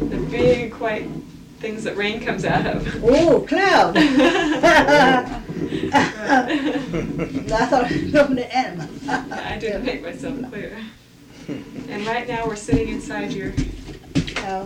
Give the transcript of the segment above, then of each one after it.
The big white things that rain comes out of. Oh, cloud. I thought it was from the animal. I didn't make myself clear. And right now we're sitting inside your House.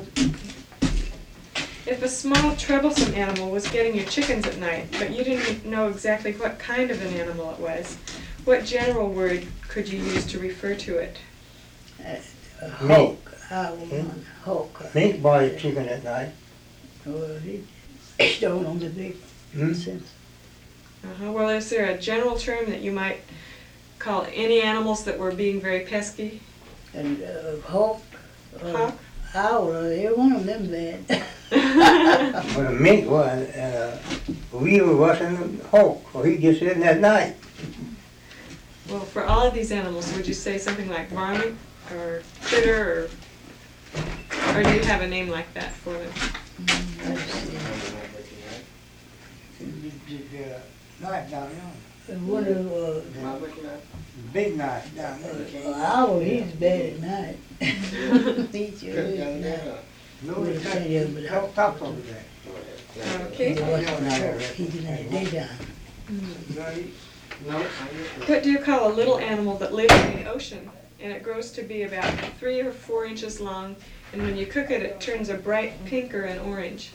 If a small, troublesome animal was getting your chickens at night, but you didn't know exactly what kind of an animal it was, what general word could you use to refer to it? A hawk. I want hawk. Mink boy chicken at night. Well, he stole on the big sense. Well, is there a general term that you might call any animals that were being very pesky? And hawk. Hawk? Owl, every one of them bad. Well, a mink was, weevil wasn't a hawk, or he just in at night. Well, for all of these animals, would you say something like varmint or critter, or do you have a name like that for them? Knife down there. One of Big knife down there. owl, he's bad at night. He's sure is at night. No, top over there. Okay. He's in the daytime. What do you call a little animal that lives in the ocean and it grows to be about 3 or 4 inches long, and when you cook it, it turns a bright pink or an orange?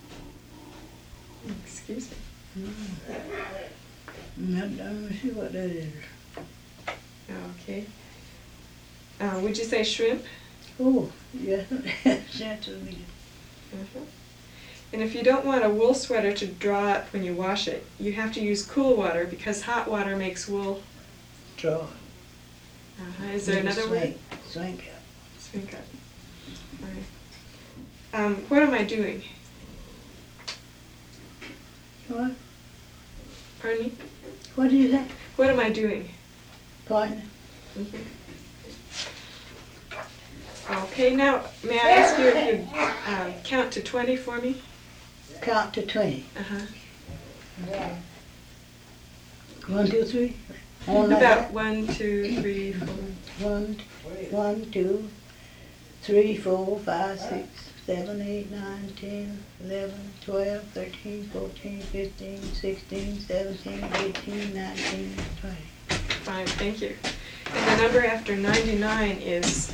Excuse me. I'm not sure what that is. Okay. Would you say shrimp? Oh, yeah, that's what we do. And if you don't want a wool sweater to draw up when you wash it, you have to use cool water because hot water makes wool. Draw. Is there another word? Swank out. Swink up. All right. What am I doing? What? Pardon me? What do you say? What am I doing? Partner? Okay, now may I ask you if you'd count to 20 for me? Count to 20. Uh-huh. 1, 2, 3. On like About that. 1, 2, 3, 4. 1, 2, 3, 4, 5, 6, 7, 8, 9, 10, 11, 12, 13, 14, 15, 16, 17, 18, 19, 20. Fine, thank you. And the number after 99 is?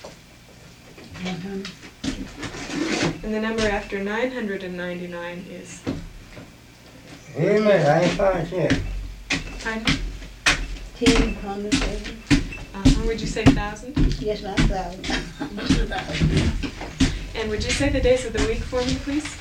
100. And the number after 999 is? Wait a minute, I ain't found yet. Pardon? 1,000. Would you say 1,000? Yes, ma'am, 1,000. And would you say the days of the week for me, please?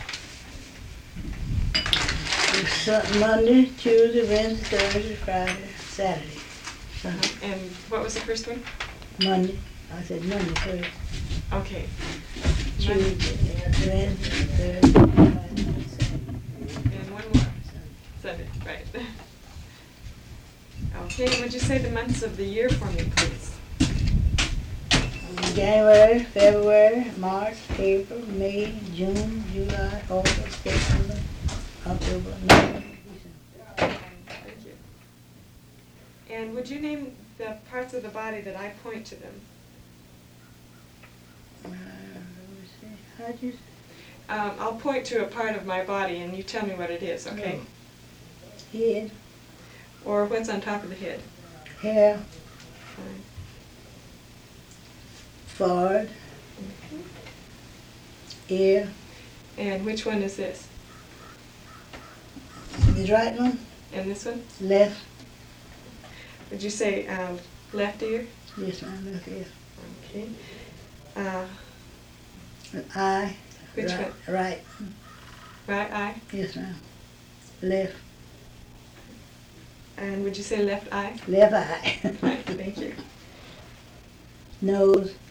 Monday, Tuesday, Wednesday, Thursday, Friday, Saturday. Sunday. And what was the first one? Monday. I said Monday first. Okay. Tuesday, Wednesday, Thursday, Friday, Saturday. And one more. Sunday, right. Okay, and would you say the months of the year for me, please? January, February, March, April, May, June, July, August, September, October, November, December. Thank you. And would you name the parts of the body that I point to them? Let me see. How'd you say? I'll point to a part of my body and you tell me what it is, okay? Head, Or what's on top of the head? hair, Fine. forehead, ear. And which one is this? The right one, And this one? left. Would you say left ear? Yes, ma'am, left ear. Okay. Eye. Which right, one? Right. Right eye? Yes, ma'am. Left. And would you say left eye? Left eye. Right, thank you. Nose.